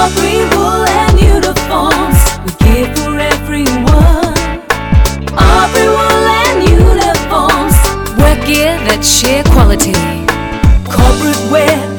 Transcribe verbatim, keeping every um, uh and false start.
Aubrey wool and uniforms, we care for everyone. Aubrey wool and uniforms, wear gear that share quality. Corporate wear